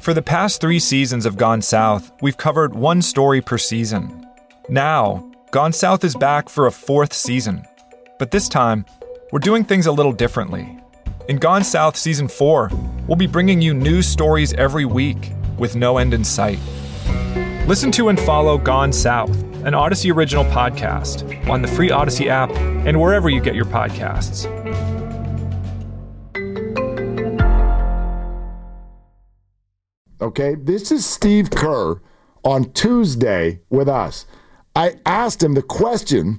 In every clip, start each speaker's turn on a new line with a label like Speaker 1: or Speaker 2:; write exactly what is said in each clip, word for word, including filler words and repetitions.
Speaker 1: For the past three seasons of Gone South, we've covered one story per season. Now, Gone South is back for a fourth season. But this time, we're doing things a little differently. In Gone South Season four, we'll be bringing you news stories every week with no end in sight. Listen to and follow Gone South, an Odyssey original podcast, on the free Odyssey app and wherever you get your podcasts.
Speaker 2: Okay, this is Steve Kerr on Tuesday with us. I asked him the question,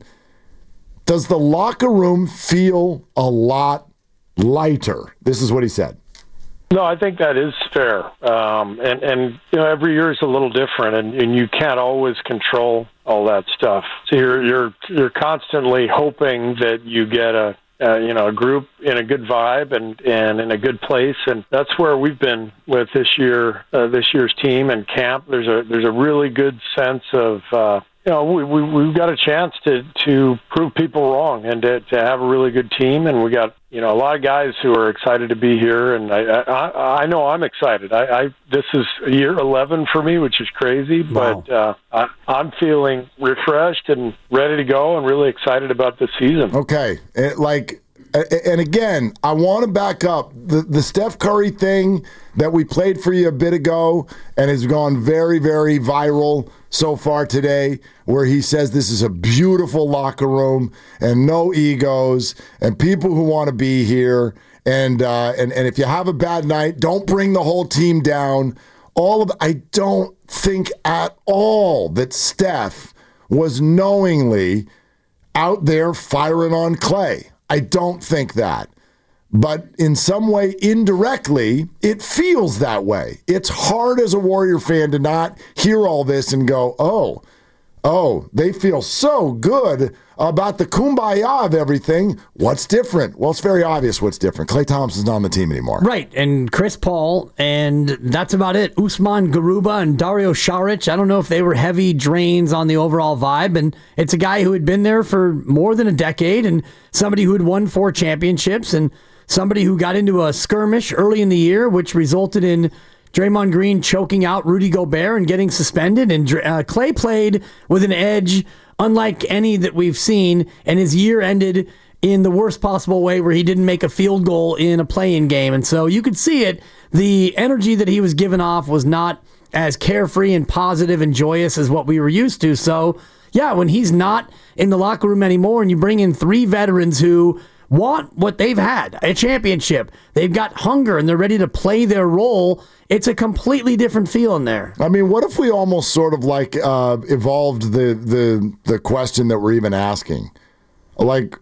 Speaker 2: does the locker room feel a lot lighter? This is what he said.
Speaker 3: No, I think that is fair. Um, and, and, you know, every year is a little different, and, and you can't always control all that stuff. So you're, you're, you're constantly hoping that you get a, Uh, you know, a group in a good vibe and, and in a good place, and that's where we've been with this year, uh, this year's team and camp. There's a there's a really good sense of, uh, you know, we, we we've got a chance to to prove people wrong and to, to have a really good team, and we got you know a lot of guys who are excited to be here, and I I, I know I'm excited. I, I this is year eleven for me, which is crazy,
Speaker 2: Wow.
Speaker 3: but uh, I, I'm feeling refreshed and ready to go, and really excited about this season.
Speaker 2: Okay, and like, and again, I want to back up the the Steph Curry thing that we played for you a bit ago, and has gone very, very viral so far today, where he says this is a beautiful locker room and no egos and people who want to be here, and uh, and and if you have a bad night, don't bring the whole team down. All of I don't think at all that Steph was knowingly out there firing on Clay. I don't think that. But in some way, indirectly, it feels that way. It's hard as a Warrior fan to not hear all this and go, oh, oh, they feel so good about the kumbaya of everything. What's different? Well, it's very obvious what's different. Klay Thompson's not on the team anymore.
Speaker 4: Right, and Chris Paul, and that's about it. Usman Garuba and Dario Saric, I don't know if they were heavy drains on the overall vibe, and it's a guy who had been there for more than a decade, and somebody who had won four championships, and somebody who got into a skirmish early in the year, which resulted in Draymond Green choking out Rudy Gobert and getting suspended. And uh, Clay played with an edge unlike any that we've seen, and his year ended in the worst possible way, where he didn't make a field goal in a play-in game. And so you could see it. The energy that he was giving off was not as carefree and positive and joyous as what we were used to. So, yeah, when he's not in the locker room anymore and you bring in three veterans who want what they've had, a championship, they've got hunger and they're ready to play their role, it's a completely different feel in there.
Speaker 2: I mean, what if we almost sort of like uh, evolved the, the the question that we're even asking? Like,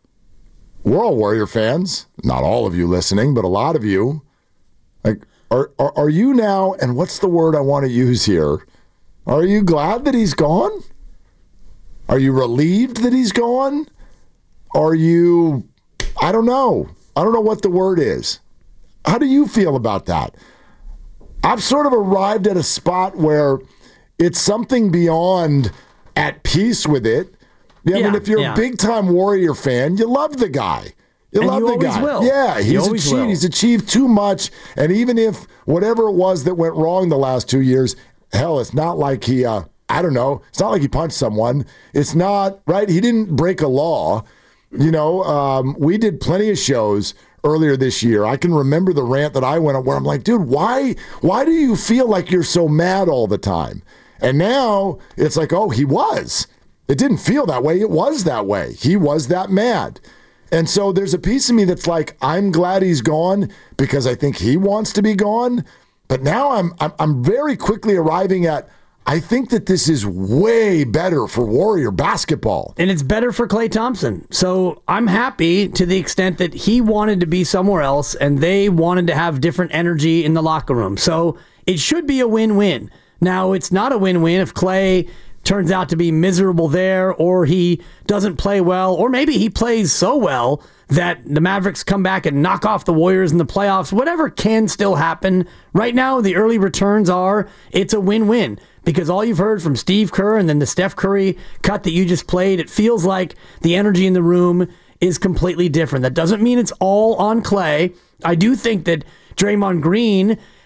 Speaker 2: we're all Warrior fans, not all of you listening, but a lot of you. Like, are, are, are you now, and what's the word I want to use here? Are you glad that he's gone? Are you relieved that he's gone? Are you, I don't know. I don't know what the word is. How do you feel about that? I've sort of arrived at a spot where it's something beyond at peace with it. Yeah, I mean, if you're
Speaker 4: yeah.
Speaker 2: a big-time Warrior fan, you love the guy. You
Speaker 4: And
Speaker 2: love
Speaker 4: you
Speaker 2: the
Speaker 4: always
Speaker 2: guy.
Speaker 4: will.
Speaker 2: Yeah,
Speaker 4: You
Speaker 2: he's
Speaker 4: always
Speaker 2: achieved,
Speaker 4: will.
Speaker 2: he's achieved too much. And even if whatever it was that went wrong the last two years, hell, it's not like he, uh, I don't know, it's not like he punched someone. It's not, right? He didn't break a law. You know, um, we did plenty of shows earlier this year. I can remember the rant that I went on where I'm like, dude, why why do you feel like you're so mad all the time? And now it's like, oh, he was. It didn't feel that way. It was that way. He was that mad. And so there's a piece of me that's like, I'm glad he's gone because I think he wants to be gone. But now I'm I'm, I'm very quickly arriving at, I think that this is way better for Warrior basketball.
Speaker 4: And it's better for Klay Thompson. So I'm happy to the extent that he wanted to be somewhere else and they wanted to have different energy in the locker room. So it should be a win-win. Now, it's not a win-win if Klay turns out to be miserable there, or he doesn't play well, or maybe he plays so well that the Mavericks come back and knock off the Warriors in the playoffs. Whatever can still happen. Right now, the early returns are it's a win-win. Because all you've heard from Steve Kerr and then the Steph Curry cut that you just played, it feels like the energy in the room is completely different. That doesn't mean it's all on Klay. I do think that Draymond Green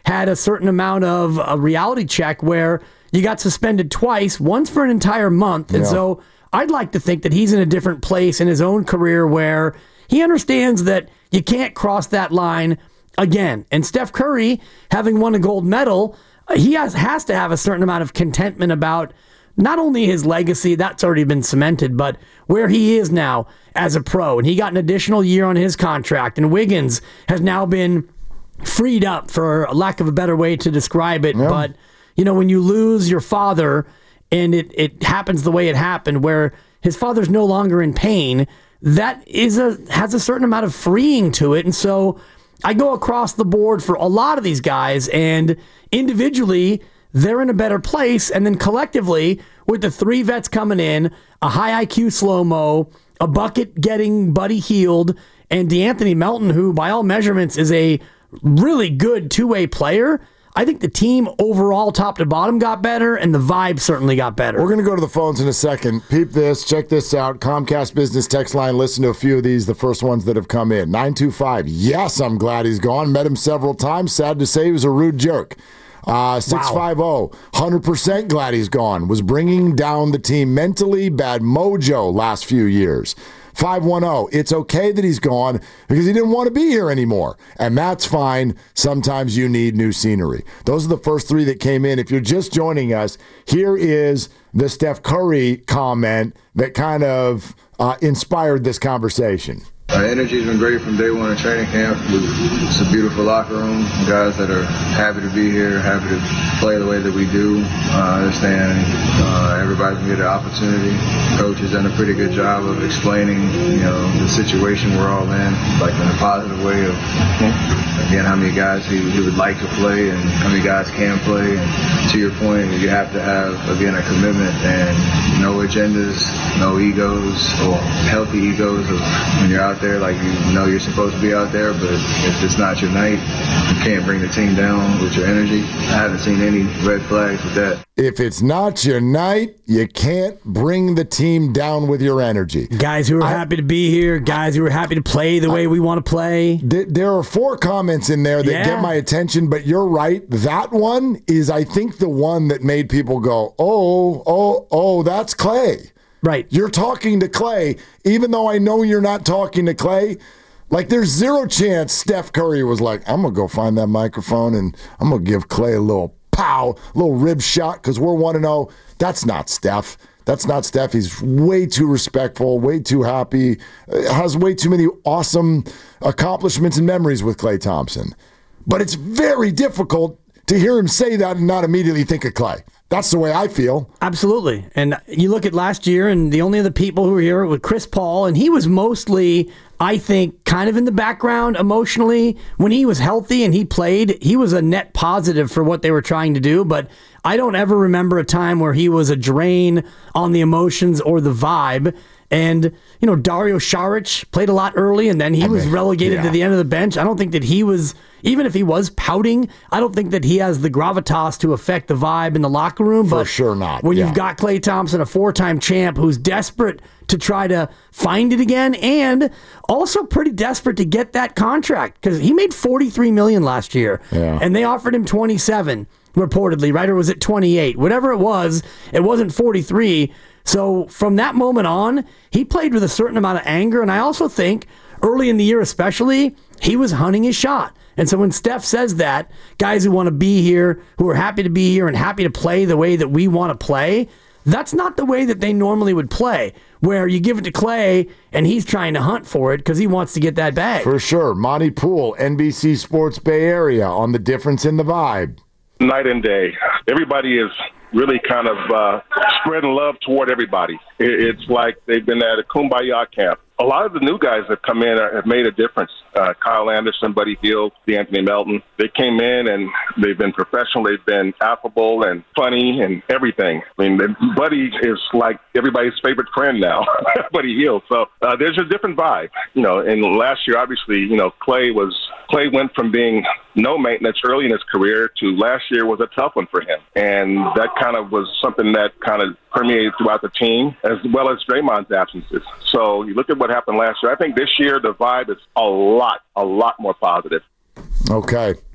Speaker 4: had a certain amount of a reality check where you got suspended twice, once for an entire month. And
Speaker 2: Yeah.
Speaker 4: so I'd like to think that he's in a different place in his own career where he understands that you can't cross that line again. And Steph Curry, having won a gold medal, he has, has to have a certain amount of contentment about not only his legacy, that's already been cemented, but where he is now as a pro. And he got an additional year on his contract. And Wiggins has now been freed up, for lack of a better way to describe it.
Speaker 2: Yeah.
Speaker 4: But, you know, when you lose your father and it, it happens the way it happened, where his father's no longer in pain, that is a has a certain amount of freeing to it. And so I go across the board for a lot of these guys, and individually, they're in a better place. And then collectively, with the three vets coming in, a high I Q slow-mo, a bucket getting Buddy Hield, and DeAnthony Melton, who by all measurements is a really good two-way player, I think the team overall, top to bottom, got better, and the vibe certainly got better.
Speaker 2: We're going to go to the phones in a second. Peep this. Check this out. Comcast Business Text Line. Listen to a few of these, the first ones that have come in. nine two five. Yes, I'm glad he's gone. Met him several times. Sad to say he was a rude jerk. Uh, six five zero. one hundred percent glad he's gone. Was bringing down the team mentally. Bad mojo last few years. five one zero. It's okay that he's gone because he didn't want to be here anymore. And that's fine. Sometimes you need new scenery. Those are the first three that came in. If you're just joining us, here is the Steph Curry comment that kind of uh, inspired this conversation.
Speaker 5: Our energy's been great from day one of training camp. It's a beautiful locker room. Guys that are happy to be here, happy to play the way that we do. Uh, I understand uh, everybody's gonna get an opportunity. Coach has done a pretty good job of explaining, you know, the situation we're all in, like in a positive way of, again, how many guys he, he would like to play and how many guys can play. And to your point, you have to have, again, a commitment and no agendas, no egos, or healthy egos of when you're out there, like you know you're supposed to be out there, but if it's not your night, you can't bring the team down with your energy. I haven't seen any red flags with that.
Speaker 2: If it's not your night, you can't bring the team down with your energy.
Speaker 4: Guys who are I, happy to be here, guys who are happy to play the way I, we want to play.
Speaker 2: Th- there are four comments in there that
Speaker 4: yeah.
Speaker 2: get my attention, but you're right. That one is, I think, the one that made people go, oh, oh, oh, that's Clay.
Speaker 4: Right.
Speaker 2: You're talking to Clay, even though I know you're not talking to Clay. Like, there's zero chance Steph Curry was like, I'm going to go find that microphone and I'm going to give Clay a little pow, a little rib shot because we're one and oh. That's not Steph. That's not Steph. He's way too respectful, way too happy, has way too many awesome accomplishments and memories with Klay Thompson. But it's very difficult to hear him say that and not immediately think of Clay. That's the way I feel.
Speaker 4: Absolutely. And you look at last year, and the only other people who were here were Chris Paul, and he was mostly, I think, kind of in the background emotionally. When he was healthy and he played, he was a net positive for what they were trying to do, but I don't ever remember a time where he was a drain on the emotions or the vibe. And, you know, Dario Saric played a lot early, and then he I was mean, relegated yeah. to the end of the bench. I don't think that he was, even if he was pouting, I don't think that he has the gravitas to affect the vibe in the locker room.
Speaker 2: For
Speaker 4: but
Speaker 2: sure not.
Speaker 4: When
Speaker 2: yeah.
Speaker 4: you've got Klay Thompson, a four-time champ, who's desperate to try to find it again, and also pretty desperate to get that contract, because he made forty-three million dollars last year,
Speaker 2: yeah.
Speaker 4: and they offered him twenty-seven, reportedly, right? Or was it twenty-eight? Whatever it was, it wasn't forty-three. So from that moment on, he played with a certain amount of anger. And I also think early in the year especially, he was hunting his shot. And so when Steph says that, guys who want to be here, who are happy to be here and happy to play the way that we want to play, that's not the way that they normally would play, where you give it to Clay and he's trying to hunt for it because he wants to get that bag.
Speaker 2: For sure. Monty Poole, N B C Sports Bay Area, on the difference in the vibe.
Speaker 6: Night and day. Everybody is really kind of uh, spreading love toward everybody. It's like they've been at a kumbaya camp. A lot of the new guys that come in are, have made a difference. Uh, Kyle Anderson, Buddy Hield, DeAnthony Melton. They came in and they've been professional. They've been affable and funny and everything. I mean, Buddy is like everybody's favorite friend now, Buddy Hield. So uh, there's a different vibe. You know, and last year, obviously, you know, Clay was Clay went from being no maintenance early in his career to last year was a tough one for him. And that kind of was something that kind of permeated throughout the team, as well as Draymond's absences. So you look at what happened last year. I think this year the vibe is a lot, a lot more positive.
Speaker 2: Okay.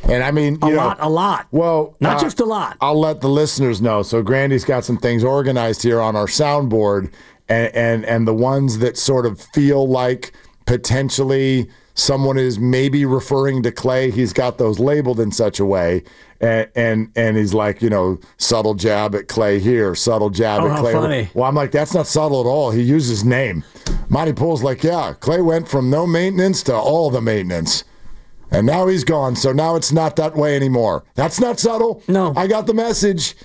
Speaker 2: And I mean,
Speaker 4: A
Speaker 2: you
Speaker 4: lot,
Speaker 2: know,
Speaker 4: a lot.
Speaker 2: Well,
Speaker 4: Not
Speaker 2: uh,
Speaker 4: just a lot.
Speaker 2: I'll let the listeners know. So Grandy's got some things organized here on our soundboard, and and, and the ones that sort of feel like potentially someone is maybe referring to Clay, he's got those labeled in such a way. And, and and he's like, you know, subtle jab at Clay here, subtle jab
Speaker 4: Oh,
Speaker 2: at
Speaker 4: how
Speaker 2: Clay.
Speaker 4: funny.
Speaker 2: Well, I'm like, that's not subtle at all. He used his name. Monty Poole's like, yeah, Clay went from no maintenance to all the maintenance. And now he's gone, so now it's not that way anymore. That's not subtle.
Speaker 4: No.
Speaker 2: I got the message.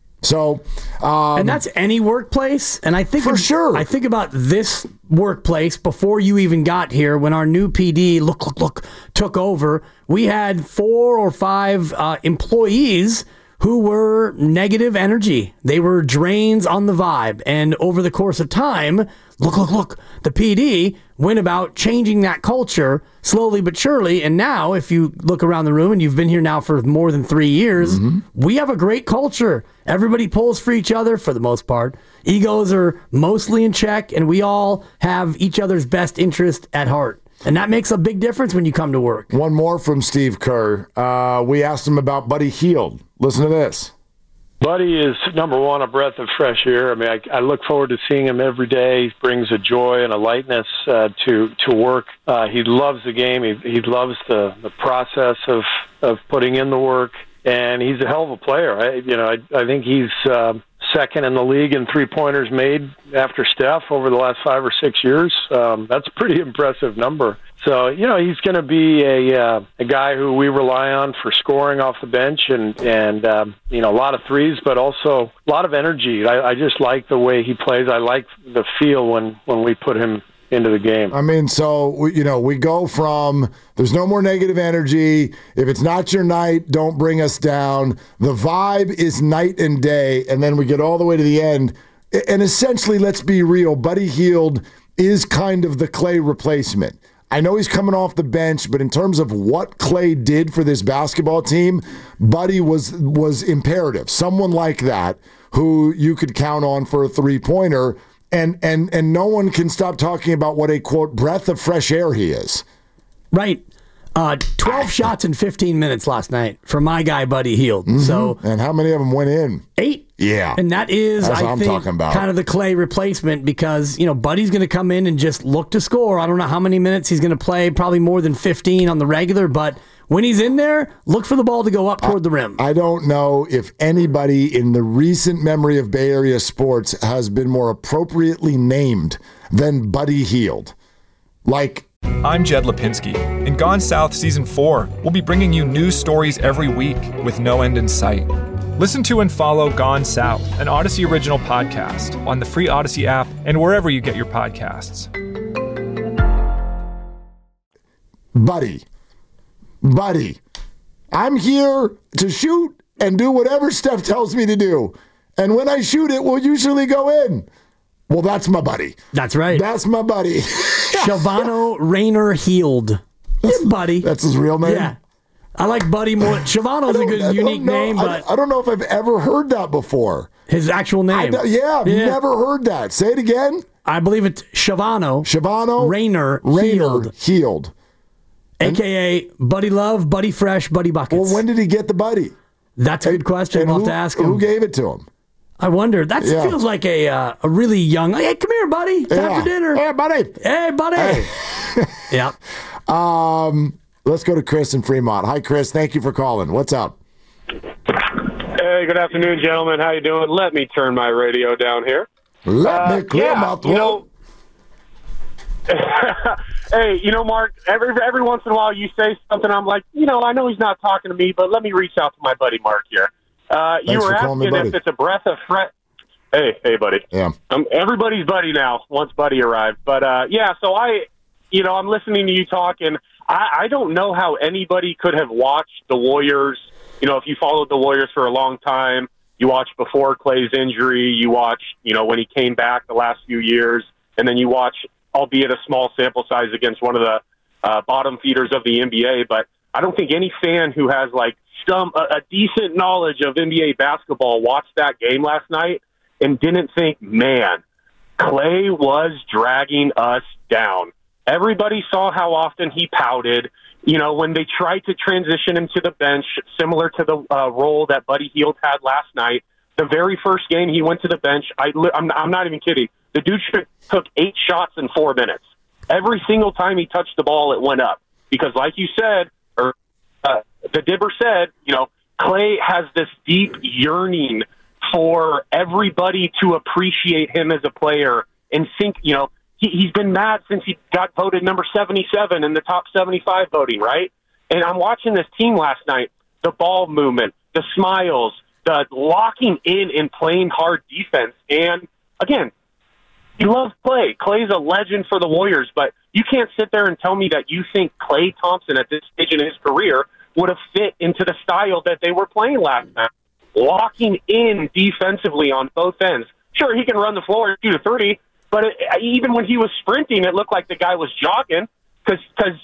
Speaker 2: So, um,
Speaker 4: And that's any workplace. And I think
Speaker 2: For
Speaker 4: of-
Speaker 2: sure.
Speaker 4: I think about this workplace before you even got here. When our new P D, look, look, look, took over, we had four or five uh, employees who were negative energy. They were drains on the vibe. And over the course of time, look, look, look, the P D went about changing that culture slowly but surely. And now, if you look around the room, and you've been here now for more than three years,
Speaker 2: Mm-hmm.
Speaker 4: we have a great culture. Everybody pulls for each other for the most part. Egos are mostly in check, and we all have each other's best interest at heart. And that makes a big difference when you come to work.
Speaker 2: one more from Steve Kerr. Uh, we asked him about Buddy Hield. Listen to this.
Speaker 3: Buddy is, number one, a breath of fresh air. I mean, I, I look forward to seeing him every day. He brings a joy and a lightness uh, to to work. Uh, he loves the game. He, he loves the, the process of, of putting in the work, and he's a hell of a player. I, you know, I, I think he's uh, second in the league in three-pointers made after Steph over the last five or six years. Um, that's a pretty impressive number. So, you know, he's going to be a uh, a guy who we rely on for scoring off the bench and, and um, you know, a lot of threes, but also a lot of energy. I, I just like the way he plays. I like the feel when, when we put him into the game.
Speaker 2: I mean, so, we- you know, we go from there's no more negative energy. If it's not your night, don't bring us down. The vibe is night and day. And then we get all the way to the end. And essentially, let's be real, Buddy Hield is kind of the Clay replacement. I know he's coming off the bench, but in terms of what Clay did for this basketball team, Buddy was was imperative. Someone like that who you could count on for a three-pointer, and and and no one can stop talking about what a, quote, breath of fresh air he is.
Speaker 4: Right. Uh, twelve shots in fifteen minutes last night for my guy, Buddy Hield.
Speaker 2: Mm-hmm.
Speaker 4: So
Speaker 2: And how many of them went in?
Speaker 4: eight.
Speaker 2: Yeah.
Speaker 4: And that is,
Speaker 2: That's
Speaker 4: I
Speaker 2: what I'm
Speaker 4: think,
Speaker 2: talking about.
Speaker 4: kind of the Clay replacement because, you know, Buddy's going to come in and just look to score. I don't know how many minutes he's going to play, probably more than fifteen on the regular, but when he's in there, look for the ball to go up toward the rim.
Speaker 2: I don't know if anybody in the recent memory of Bay Area sports has been more appropriately named than Buddy Hield. Like,
Speaker 1: I'm Jed Lipinski. In Gone South Season four, we'll be bringing you news stories every week with no end in sight. Listen to and follow Gone South, an Odyssey original podcast, on the free Odyssey app and wherever you get your podcasts.
Speaker 2: Buddy, Buddy, I'm here to shoot and do whatever Steph tells me to do. And when I shoot, it will usually go in. Well, that's my buddy.
Speaker 4: That's right.
Speaker 2: That's my buddy.
Speaker 4: Shavano Rayner Hield. Yeah, Buddy.
Speaker 2: That's his real name?
Speaker 4: Yeah. I like Buddy more. Shavano's a
Speaker 2: I
Speaker 4: good,
Speaker 2: don't
Speaker 4: unique
Speaker 2: know-
Speaker 4: name,
Speaker 2: I-
Speaker 4: but
Speaker 2: I don't know if I've ever heard that before.
Speaker 4: his actual
Speaker 2: I
Speaker 4: name.
Speaker 2: don't- yeah, I've
Speaker 4: Yeah.
Speaker 2: never heard that. Say it again.
Speaker 4: I believe it's Shavano
Speaker 2: Shavano
Speaker 4: Rayner
Speaker 2: Rayner
Speaker 4: Hield,
Speaker 2: Hield.
Speaker 4: a k a. Buddy Love, Buddy Fresh, Buddy Buckets.
Speaker 2: Well, when did he get the buddy?
Speaker 4: That's a good question.
Speaker 2: And
Speaker 4: We'll
Speaker 2: who,
Speaker 4: have to ask him.
Speaker 2: who gave it to him?
Speaker 4: I wonder. That
Speaker 2: Yeah.
Speaker 4: feels like a uh, a really young. Hey, come here, buddy. Time
Speaker 2: Yeah.
Speaker 4: for dinner.
Speaker 2: Hey, buddy.
Speaker 4: Hey, buddy. Yeah.
Speaker 2: Um, let's go to Chris in Fremont. Hi, Chris. Thank you for calling. What's up?
Speaker 7: Hey, good afternoon, gentlemen. How you doing? Let me turn my radio down here.
Speaker 2: Let
Speaker 7: Uh,
Speaker 2: me clear
Speaker 7: yeah,
Speaker 2: my throat.
Speaker 7: you know. Hey, you know, Mark. Every every once in a while, you say something. I'm like, you know, I know he's not talking to me, but let me reach out to my buddy Mark here. Uh, you
Speaker 2: Thanks
Speaker 7: were
Speaker 2: for calling me
Speaker 7: asking if
Speaker 2: buddy.
Speaker 7: it's a breath of fresh. Hey, hey, buddy.
Speaker 2: Yeah.
Speaker 7: I'm everybody's buddy now. Once Buddy arrived, but uh, yeah. So I, you know, I'm listening to you talk, and I, I don't know how anybody could have watched the Warriors. You know, if you followed the Warriors for a long time, you watched before Clay's injury, you watched, you know, when he came back the last few years, and then you watch, albeit a small sample size, against one of the uh, bottom feeders of the N B A. But I don't think any fan who has like some a, a decent knowledge of N B A basketball watched that game last night and didn't think, man, Clay was dragging us down. Everybody saw how often he pouted. You know, when they tried to transition him to the bench, similar to the uh, role that Buddy Hield had last night, the very first game he went to the bench, I, I'm, I'm not even kidding, the dude took eight shots in four minutes. Every single time he touched the ball, it went up. Because like you said, or uh, the Dibber said, you know, Klay has this deep yearning for everybody to appreciate him as a player and think, you know, he, he's been mad since he got voted number seventy-seven in the top seventy-five voting, right? And I'm watching this team last night, the ball movement, the smiles, the locking in and playing hard defense. And again, he loves Klay. Klay's a legend for the Warriors, but you can't sit there and tell me that you think Klay Thompson at this stage in his career would have fit into the style that they were playing last night. Locking in defensively on both ends. Sure, he can run the floor and shoot a three, but it, even when he was sprinting, it looked like the guy was jogging because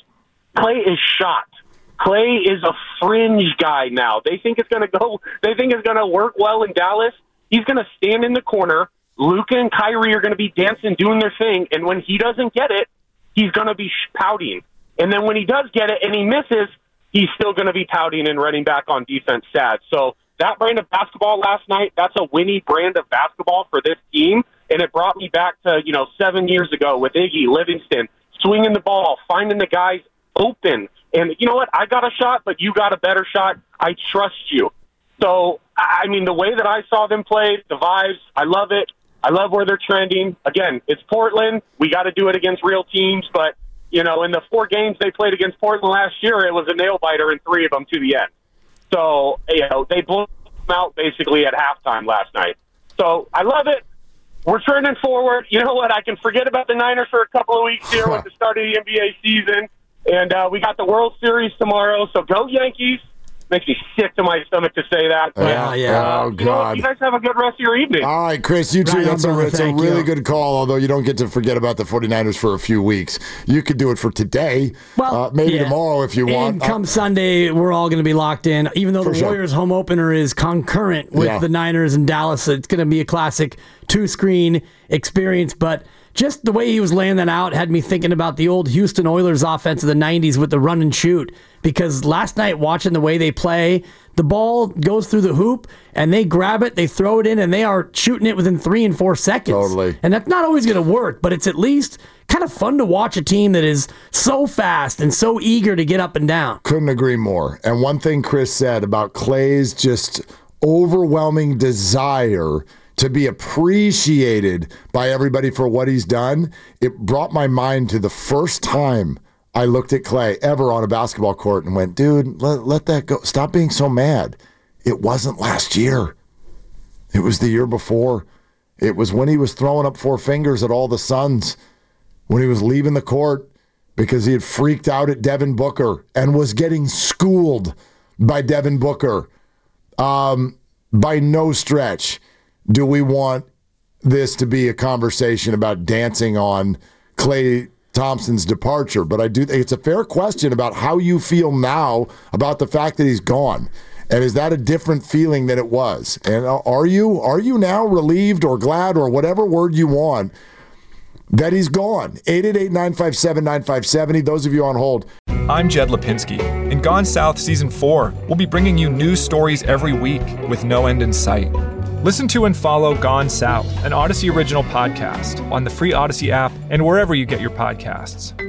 Speaker 7: Klay is shot. Klay is a fringe guy now. They think it's going to go. They think it's going to work well in Dallas. He's going to stand in the corner. Luka and Kyrie are going to be dancing, doing their thing, and when he doesn't get it, he's going to be pouting. And then when he does get it and he misses, he's still going to be pouting and running back on defense sad. So that brand of basketball last night, that's a winning brand of basketball for this team, and it brought me back to, you know, seven years ago with Iggy, Livingston, swinging the ball, finding the guys open. And you know what? I got a shot, but you got a better shot. I trust you. So, I mean, the way that I saw them play, the vibes, I love it. I love where they're trending. Again, it's Portland. We got to do it against real teams. But, you know, in the four games they played against Portland last year, it was a nail-biter in three of them to the end. So, you know, they blew them out basically at halftime last night. So, I love it. We're trending forward. You know what? I can forget about the Niners for a couple of weeks here with the start of the N B A season. And uh, we got the World Series tomorrow. So, go Yankees. Makes me sick to my stomach to say that. But,
Speaker 2: yeah, yeah. Oh,
Speaker 7: you
Speaker 2: God.
Speaker 7: know, you guys have a good rest of your evening.
Speaker 2: All right, Chris, you too.
Speaker 4: Right
Speaker 2: That's
Speaker 4: on,
Speaker 2: a, it's a
Speaker 4: Thank
Speaker 2: really
Speaker 4: you.
Speaker 2: good call, although you don't get to forget about the 49ers for a few weeks. You could do it for today,
Speaker 4: Well,
Speaker 2: uh, maybe
Speaker 4: yeah.
Speaker 2: tomorrow if you want.
Speaker 4: And come
Speaker 2: Uh,
Speaker 4: Sunday, we're all going to be locked in. Even though
Speaker 2: For
Speaker 4: the
Speaker 2: sure.
Speaker 4: Warriors' home opener is concurrent with
Speaker 2: Yeah.
Speaker 4: the Niners and Dallas, it's going to be a classic two-screen experience. But just the way he was laying that out had me thinking about the old Houston Oilers offense of the nineties with the run and shoot. Because last night, watching the way they play, the ball goes through the hoop, and they grab it, they throw it in, and they are shooting it within three and four seconds.
Speaker 2: Totally.
Speaker 4: And that's not always going to work, but it's at least kind of fun to watch a team that is so fast and so eager to get up and down.
Speaker 2: Couldn't agree more. And one thing Chris said about Klay's just overwhelming desire to be appreciated by everybody for what he's done, it brought my mind to the first time I looked at Klay ever on a basketball court and went, dude, let, let that go. Stop being so mad. It wasn't last year. It was the year before. It was when he was throwing up four fingers at all the Suns, when he was leaving the court because he had freaked out at Devin Booker and was getting schooled by Devin Booker. Um, by no stretch do we want this to be a conversation about dancing on Klay Thompson's departure, but I do think it's a fair question about how you feel now about the fact that he's gone. And is that a different feeling than it was? And are you are you now relieved or glad or whatever word you want that he's gone? eight eight eight, nine five seven, nine five seven zero. Those of you on hold.
Speaker 1: I'm Jed Lipinski. In Gone South Season four, we'll be bringing you news stories every week with no end in sight. Listen to and follow Gone South, an Odyssey original podcast, on the free Odyssey app and wherever you get your podcasts.